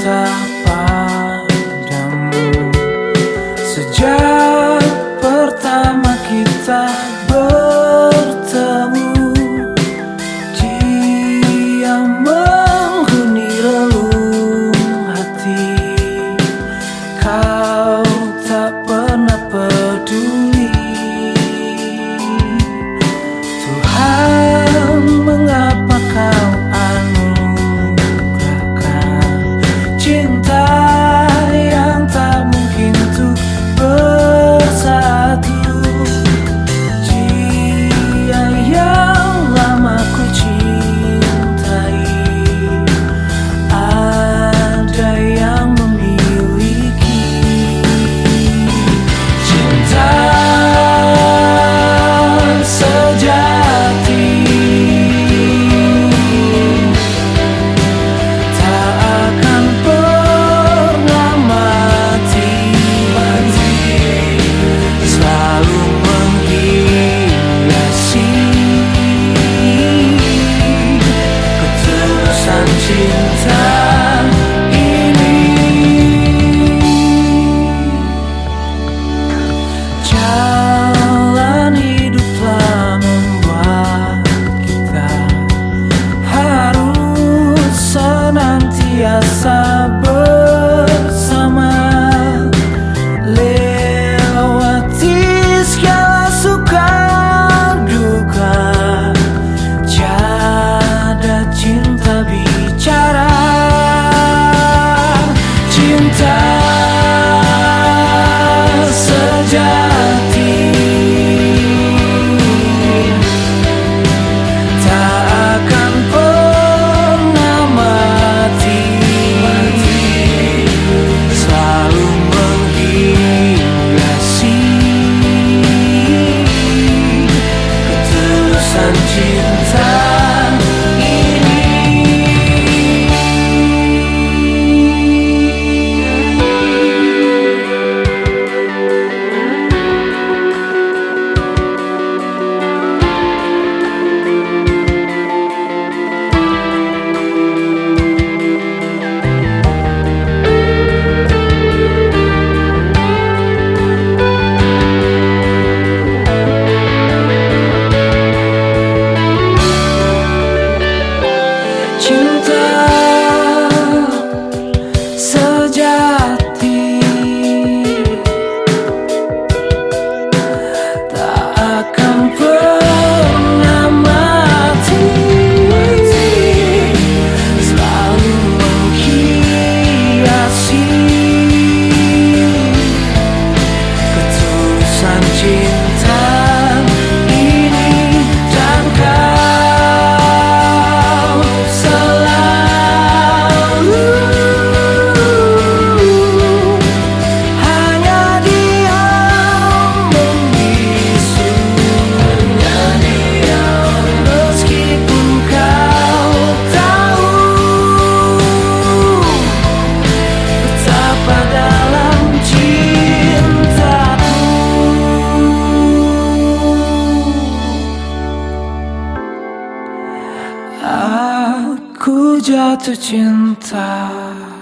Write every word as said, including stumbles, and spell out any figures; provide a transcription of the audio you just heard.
cinta padamu. Sejak pertama kita bertemu, dia menghuni relung hati. Kau tak pernah peduli. Tuhan, mengapa kau anugerahkan cinta yang tak mungkin untuk bersatu? Dia yang lama ku cintai, ada yang memiliki cinta sejati. Tak akan pernah mati, selalu menghiasi ketulusan cinta ini. Jalan hidup telah membuat kita harus senantiasa bersama, lewati segala suka duka. Tiada cinta bicara, cinta sejati tak akan pernah mati, selalu menghiasi ketulusan cinta ini. Cinta sejati tak akan pernah mati, selalu menghiasi ketulusan cinta ini. Dan kau selalu hanya diam membisu, meskipun kau tahu betapa dalam cintaku. Aku jatuh cinta.